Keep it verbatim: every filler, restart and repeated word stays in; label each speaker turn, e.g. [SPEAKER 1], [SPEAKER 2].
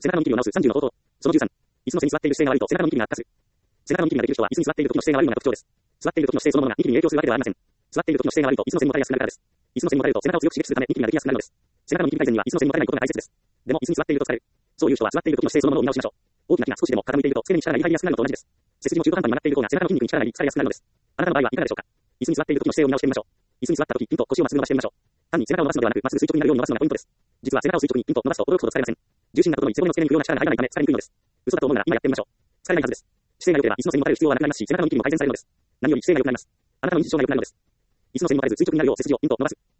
[SPEAKER 1] 背中のニキビを直すさんじゅうの方法。そのじゅうさん。椅子の背に座っている姿勢が悪いと背中のニキビが悪化する。背中のニキビができる人は椅子に座っている時の姿勢が悪いのが特徴です。座っている時の姿勢そのものがニキビに影響するわけではありません。座っている時の姿勢が悪いと椅子の背もたれやすくなるからです。椅子の背もたれると背中を強く刺激するためニキビができやすくなるのです。背中のニキビ改善には椅子の背もたれないことが大切です。でも椅子に座っていると疲れる。そういう人は座っている時の姿勢そのものを見直しましょう。大きな木が少しでも傾いていると付け根に力が入りやすくなるのと同じです。背筋も中途半端に曲がっている方が背中の筋肉に力が入り疲れやすくなるのです。あなたの場合はいかがでしょうか。椅子に座っている時の姿勢を見直してみましょう。椅子に座った時、ピンと腰をまっすぐ伸ばしてみましょう。単に背中を伸ばすのではなく、まっすぐ垂直になるように伸ばすのがポイントです。実は背中を垂直にピンと伸ばすと驚くほど疲れません。重心がことのいつもの付け根に不要な力が入らないため疲れにくいのです。嘘だと思うなら今やってみましょう。疲れないはずです。姿勢が良ければ椅子の背にもたれる必要はなくなりますし、背中のニキビも改善されるのです。何より姿勢が良くなります。あなたの認知症が良くなるのです。椅子の背にもたれず垂直になるよう背筋をピンと伸ばす。